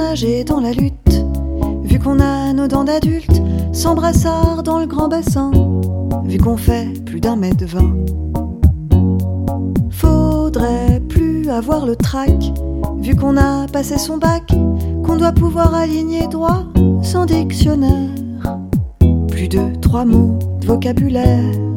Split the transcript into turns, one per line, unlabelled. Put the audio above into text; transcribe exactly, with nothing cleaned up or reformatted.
s'engager dans la lutte, vu qu'on a nos dents d'adultes, sans brassard dans le grand bassin, vu qu'on fait plus d'un mètre vingt. Faudrait plus avoir le trac, vu qu'on a passé son bac, qu'on doit pouvoir aligner droit sans dictionnaire. Plus de trois mots de vocabulaire.